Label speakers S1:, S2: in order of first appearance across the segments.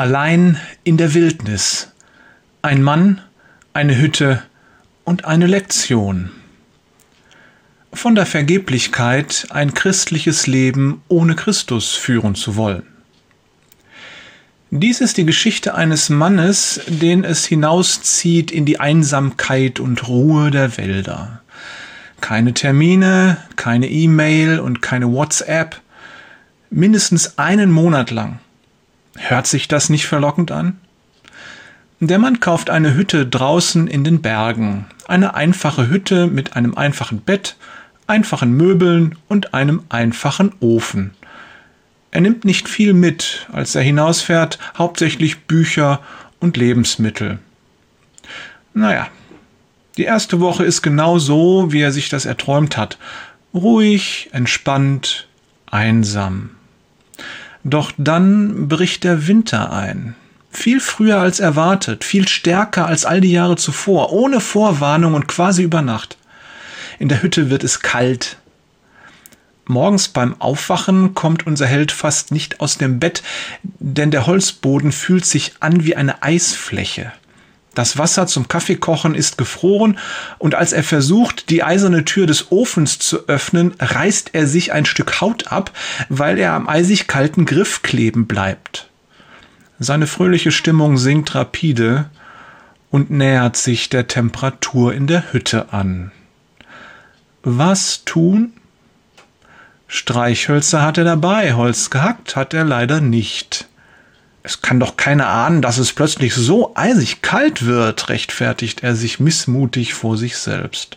S1: Allein in der Wildnis. Ein Mann, eine Hütte und eine Lektion. Von der Vergeblichkeit, ein christliches Leben ohne Christus führen zu wollen. Dies ist die Geschichte eines Mannes, den es hinauszieht in die Einsamkeit und Ruhe der Wälder. Keine Termine, keine E-Mail und keine WhatsApp. Mindestens einen Monat lang. Hört sich das nicht verlockend an? Der Mann kauft eine Hütte draußen in den Bergen. Eine einfache Hütte mit einem einfachen Bett, einfachen Möbeln und einem einfachen Ofen. Er nimmt nicht viel mit, als er hinausfährt, hauptsächlich Bücher und Lebensmittel. Naja, die erste Woche ist genau so, wie er sich das erträumt hat. Ruhig, entspannt, einsam. Doch dann bricht der Winter ein. Viel früher als erwartet, viel stärker als all die Jahre zuvor, ohne Vorwarnung und quasi über Nacht. In der Hütte wird es kalt. Morgens beim Aufwachen kommt unser Held fast nicht aus dem Bett, denn der Holzboden fühlt sich an wie eine Eisfläche. Das Wasser zum Kaffeekochen ist gefroren und als er versucht, die eiserne Tür des Ofens zu öffnen, reißt er sich ein Stück Haut ab, weil er am eisig kalten Griff kleben bleibt. Seine fröhliche Stimmung sinkt rapide und nähert sich der Temperatur in der Hütte an. Was tun? Streichhölzer hat er dabei, Holz gehackt hat er leider nicht. Es kann doch keiner ahnen, dass es plötzlich so eisig kalt wird, rechtfertigt er sich missmutig vor sich selbst.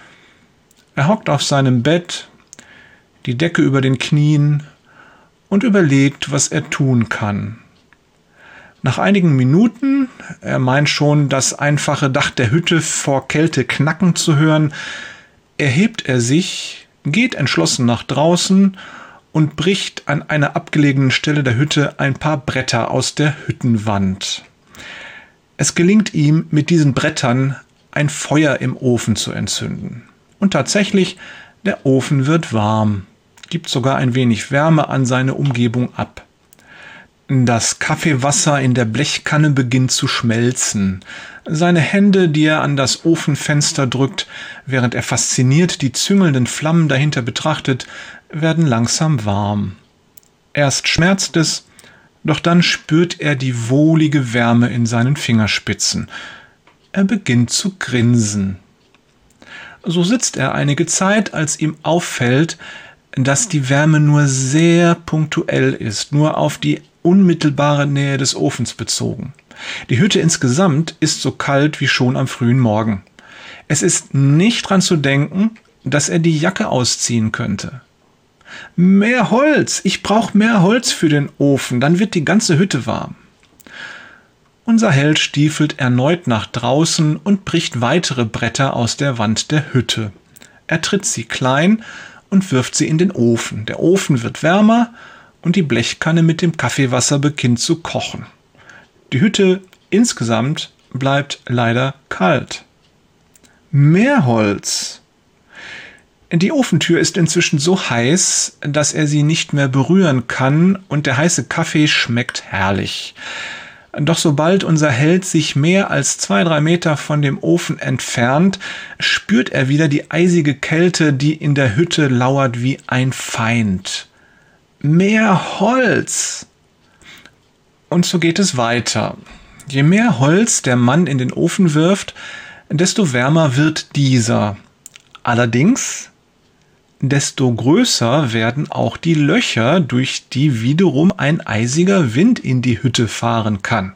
S1: Er hockt auf seinem Bett, die Decke über den Knien und überlegt, was er tun kann. Nach einigen Minuten, er meint schon, das einfache Dach der Hütte vor Kälte knacken zu hören, erhebt er sich, geht entschlossen nach draußen und bricht an einer abgelegenen Stelle der Hütte ein paar Bretter aus der Hüttenwand. Es gelingt ihm, mit diesen Brettern ein Feuer im Ofen zu entzünden. Und tatsächlich, der Ofen wird warm, gibt sogar ein wenig Wärme an seine Umgebung ab. Das Kaffeewasser in der Blechkanne beginnt zu schmelzen. Seine Hände, die er an das Ofenfenster drückt, während er fasziniert die züngelnden Flammen dahinter betrachtet, werden langsam warm. Erst schmerzt es, doch dann spürt er die wohlige Wärme in seinen Fingerspitzen. Er beginnt zu grinsen. So sitzt er einige Zeit, als ihm auffällt, dass die Wärme nur sehr punktuell ist, nur auf die unmittelbare Nähe des Ofens bezogen. Die Hütte insgesamt ist so kalt wie schon am frühen Morgen. Es ist nicht dran zu denken, dass er die Jacke ausziehen könnte. Mehr Holz! Ich brauche mehr Holz für den Ofen, dann wird die ganze Hütte warm. Unser Held stiefelt erneut nach draußen und bricht weitere Bretter aus der Wand der Hütte. Er tritt sie klein und wirft sie in den Ofen. Der Ofen wird wärmer und die Blechkanne mit dem Kaffeewasser beginnt zu kochen. Die Hütte insgesamt bleibt leider kalt. Mehr Holz! Die Ofentür ist inzwischen so heiß, dass er sie nicht mehr berühren kann und der heiße Kaffee schmeckt herrlich. Doch sobald unser Held sich mehr als 2-3 Meter von dem Ofen entfernt, spürt er wieder die eisige Kälte, die in der Hütte lauert wie ein Feind. Mehr Holz! Und so geht es weiter. Je mehr Holz der Mann in den Ofen wirft, desto wärmer wird dieser. Allerdings, desto größer werden auch die Löcher, durch die wiederum ein eisiger Wind in die Hütte fahren kann.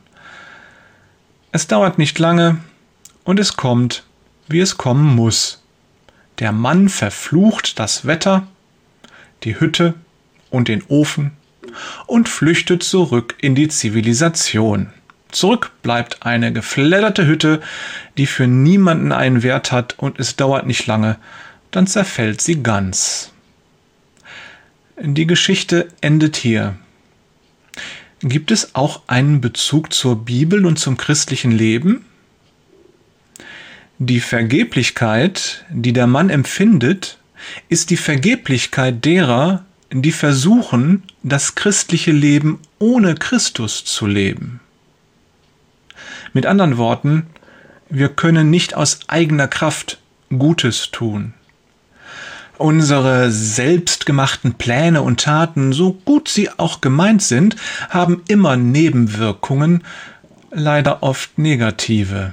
S1: Es dauert nicht lange und es kommt, wie es kommen muss. Der Mann verflucht das Wetter, die Hütte und den Ofen und flüchtet zurück in die Zivilisation. Zurück bleibt eine gefledderte Hütte, die für niemanden einen Wert hat und es dauert nicht lange, dann zerfällt sie ganz. Die Geschichte endet hier. Gibt es auch einen Bezug zur Bibel und zum christlichen Leben? Die Vergeblichkeit, die der Mann empfindet, ist die Vergeblichkeit derer, die versuchen, das christliche Leben ohne Christus zu leben. Mit anderen Worten, wir können nicht aus eigener Kraft Gutes tun. Unsere selbstgemachten Pläne und Taten, so gut sie auch gemeint sind, haben immer Nebenwirkungen, leider oft negative.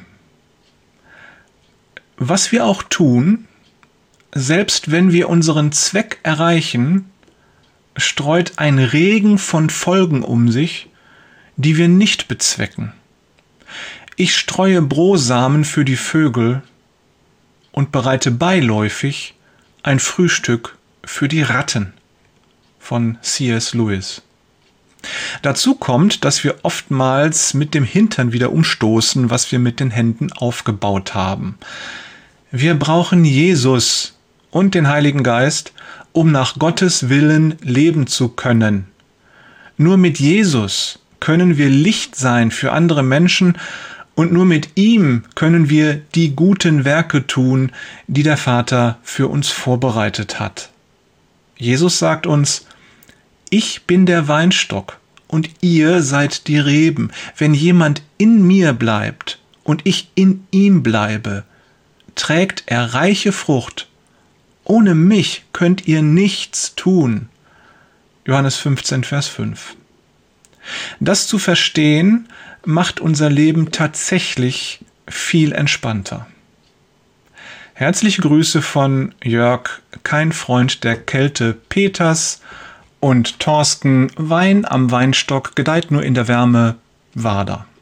S1: Was wir auch tun, selbst wenn wir unseren Zweck erreichen, streut ein Regen von Folgen um sich, die wir nicht bezwecken. Ich streue Brosamen für die Vögel und bereite beiläufig ein Frühstück für die Ratten von C.S. Lewis. Dazu kommt, dass wir oftmals mit dem Hintern wieder umstoßen, was wir mit den Händen aufgebaut haben. Wir brauchen Jesus und den Heiligen Geist, um nach Gottes Willen leben zu können. Nur mit Jesus können wir Licht sein für andere Menschen und nur mit ihm können wir die guten Werke tun, die der Vater für uns vorbereitet hat. Jesus sagt uns: Ich bin der Weinstock und ihr seid die Reben. Wenn jemand in mir bleibt und ich in ihm bleibe, trägt er reiche Frucht. Ohne mich könnt ihr nichts tun. Johannes 15, Vers 5. Das zu verstehen, macht unser Leben tatsächlich viel entspannter. Herzliche Grüße von Jörg, kein Freund der Kälte, Peters und Thorsten. Wein am Weinstock gedeiht nur in der Wärme, Wader.